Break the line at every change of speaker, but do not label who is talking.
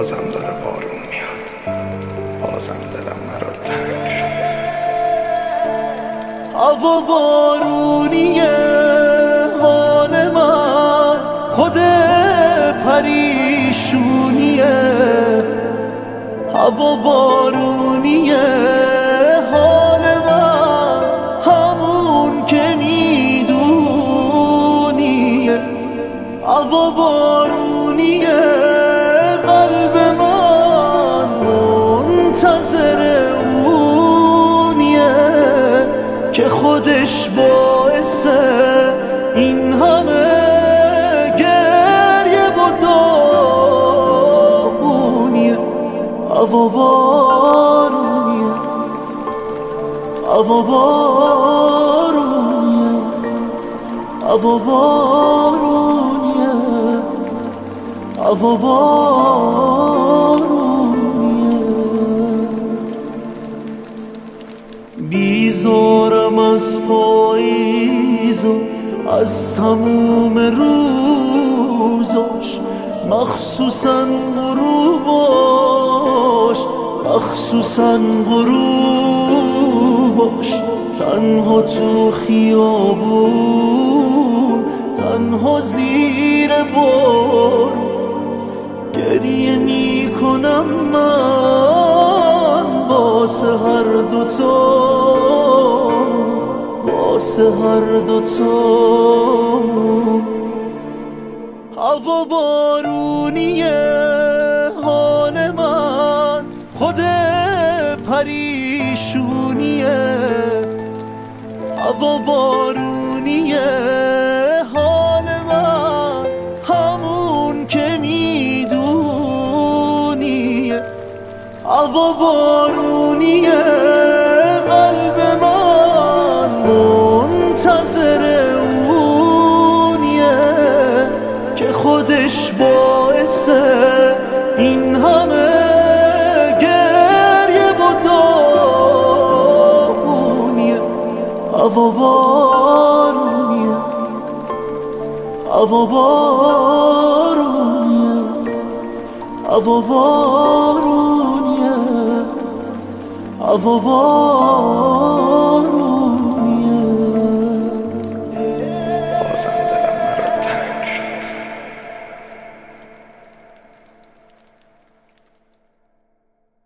بازم داره بارون میاد، بازم دلم برات تنگ شد.
هوا بارونیه حال من، خود پریشونیه. هوا بارونیه حال من، همون که میدونیه. هوا بارونیه قلب من منتظر اونیه که خودش باعث این همه گریه و داغونیه. هوا بارونیه، هوا بارونیه، هوا بارونیه، هوا بارونیه. بیزارم از پاییز و از تموم روزاش، مخصوصاً غروباش، مخصوصاً غروباش. تنها تو خیابون، تنها زیر بارون گریه میکنم من واسه هر دوتامون، واسه هر دوتامون. هوا بارونیه حال من، خود پریشونیه. هوا بارونیه حال من، همون که میدونیه. هوا بارونیه قلب من منتظر اونیه که خودش باعث این همه گریه و داغونیه. هوا بارونیه، هوا بارونیه، هوا بارونیه، هوا بارونیه.